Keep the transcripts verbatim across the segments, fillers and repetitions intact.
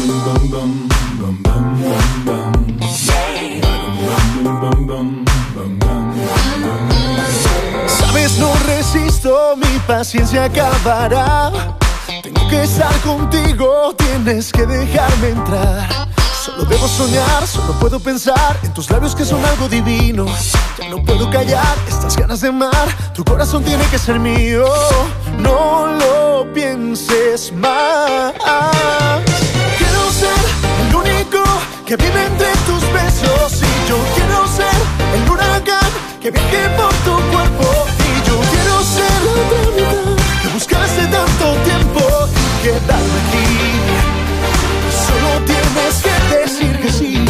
Sabes, no resisto, mi paciencia acabará. Tengo que estar contigo, tienes que dejarme entrar. Solo debo soñar, solo puedo pensar en tus labios que son algo divino. Ya no puedo callar estas ganas de amar, tu corazón tiene que ser mío. No lo pienses más. Quiero ser el único que vive entre tus besos, y yo quiero ser el huracán que viaje por tu cuerpo. Y yo quiero ser la otra mitad que buscaste tanto tiempo y quedarme aquí. Solo tienes que decir que sí.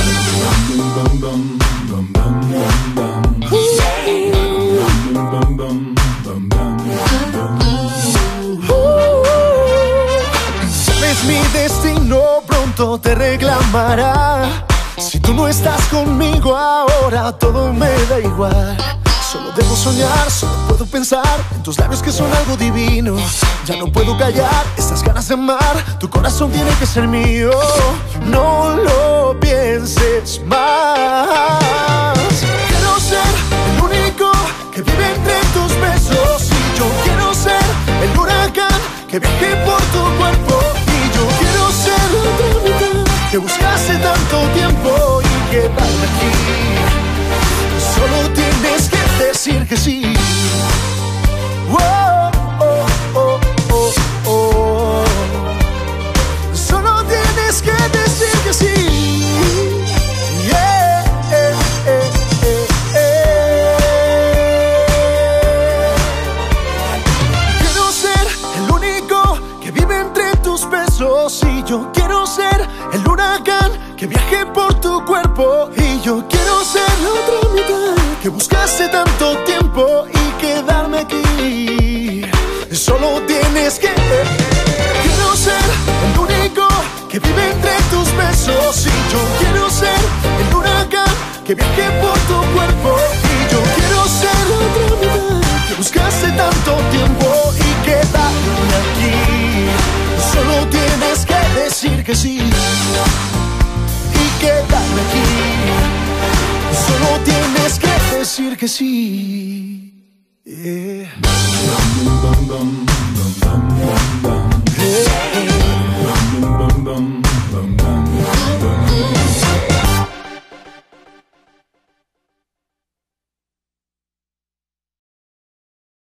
Sabes, mi destino pronto te reclamará. Si tú no estás conmigo ahora, todo me da igual. Solo debo soñar, solo puedo pensar en tus labios que son algo divino. Ya no puedo callar estas ganas de amar, tu corazón tiene que ser mío. No lo pienses más. Quiero ser el único que vive entre tus besos, y yo quiero ser el huracán que viaje por tu cuerpo. Y yo quiero ser la otra mitad que buscaste tanto tiempo y quedarme aquí. Solo tienes que decir que sí. Oh, oh, oh, oh, oh. Solo tienes que decir que sí. Yeah, eh, eh, eh, eh. Quiero ser el único que vive entre tus besos, y yo quiero ser el huracán que viaje por tu cuerpo. Y yo quiero ser la otra mitad que buscaste tanto tiempo y quedarme aquí. Solo tienes que. Quiero ser el único que vive entre tus besos, y yo quiero ser el huracán que viaje por tu cuerpo. Y yo quiero ser la otra mitad que buscaste tanto tiempo y quedarme aquí. Solo tienes que decir que sí y quedarme aquí. Solo tienes que decir que sí. Yeah.